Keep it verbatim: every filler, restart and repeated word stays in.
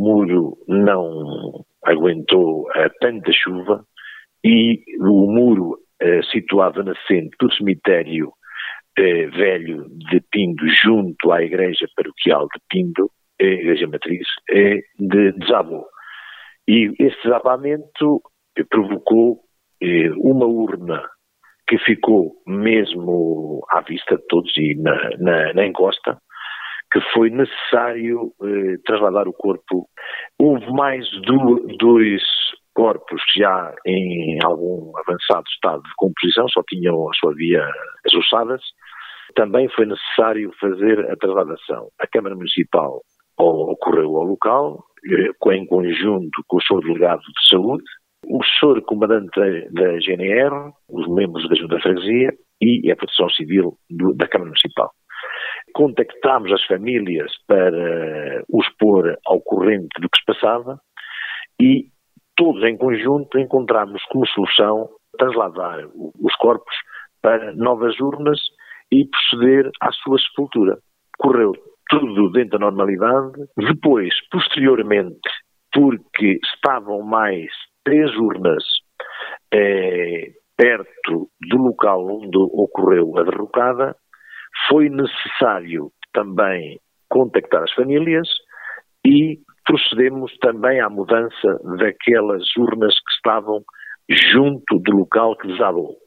muro não aguentou a tanta chuva e o muro eh, situado na nascente do cemitério eh, velho de Pindo, junto à igreja paroquial de Pindo, a igreja matriz, eh, de, desabou. E esse desabamento eh, provocou eh, uma urna que ficou mesmo à vista de todos e na, na, na encosta, que foi necessário eh, trasladar o corpo. Houve mais do, dois corpos já em algum avançado estado de composição, só tinham a sua via as ossadas. Também foi necessário fazer a trasladação. A Câmara Municipal ocorreu ao local, eh, em conjunto com o senhor Delegado de Saúde, o senhor Comandante da G N R, os membros da Junta de Freguesia e a Proteção Civil do, da Câmara Municipal. Contactámos as famílias para os pôr ao corrente do que se passava e todos em conjunto encontramos como solução trasladar os corpos para novas urnas e proceder à sua sepultura. Correu tudo dentro da normalidade. Depois, posteriormente, porque estavam mais três urnas eh, perto do local onde ocorreu a derrocada, foi necessário também contactar as famílias e procedemos também à mudança daquelas urnas que estavam junto do local que desabou.